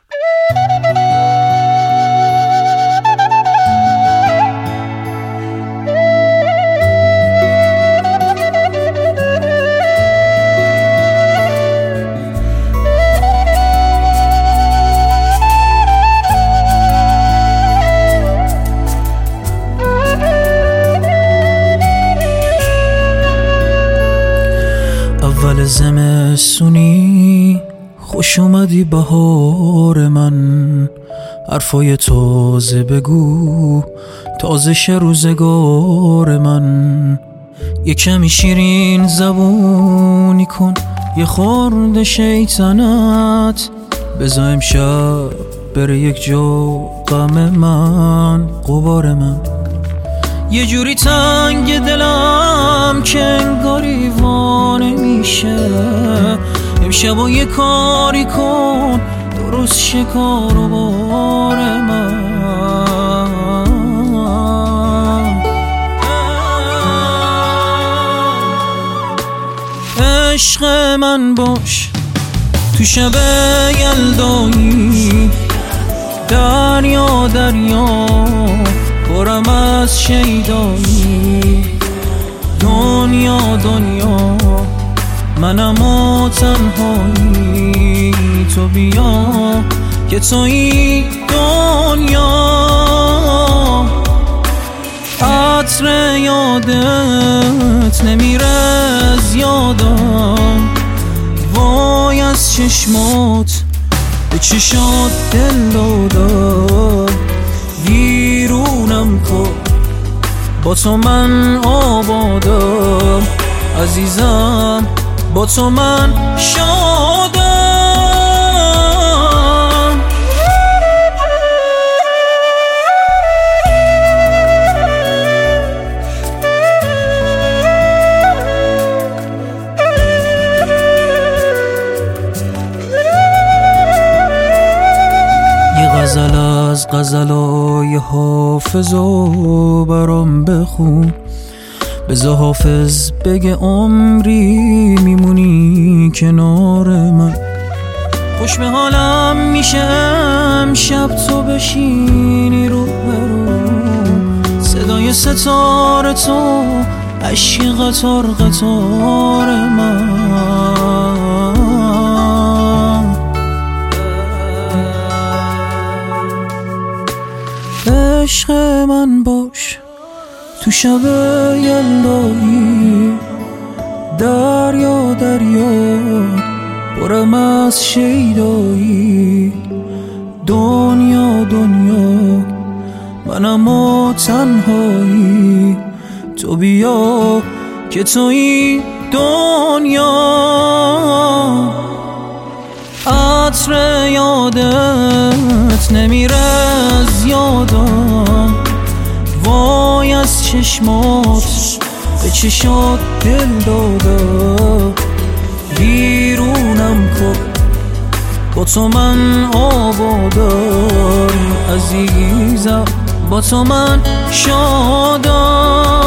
اول زمستونی خوش اومدی بهار من، حرفای تازه بگو تازه شه روزگار من. یه کمی شیرین زبونی کن، یه خورده شیطنت بذار امشب بره یک جا غم من، غبار من. یه جوری تنگ دلم که انگاری وانه میشه، امشب یه کاری کن درست شکار و بار من. عشق من باش تو شب یلدایی، دریا دریا پرم از شیدایی. دنیا دنیا منم و تنهایی، تو بیا که تویی دنیا. عطر یادت نمیره از یادم، وای از چشمات به چشات دل دادم. ویرونم کن با تو من آبادم، عزیزم با تو من شادم. یه غزل از غزلای حافظو برام بخون، بذار حافظ بگه عمری میمونی کنار من. خوش به حالم میشه امشب تو بشینی رو برو، صدای ستاره تو عشق قطار قطار من. عشق من باش تو شب یلدایی، دریا دریا پرم از شیدایی. دنیا دنیا منم و تنهایی، تو بیا که تویی دنیا. عطر یادت نمیره از یادم، وای از چشمات به چشات دل دادم. بیرونم کن با تو من آبادم، عزیزم با تو من شادم.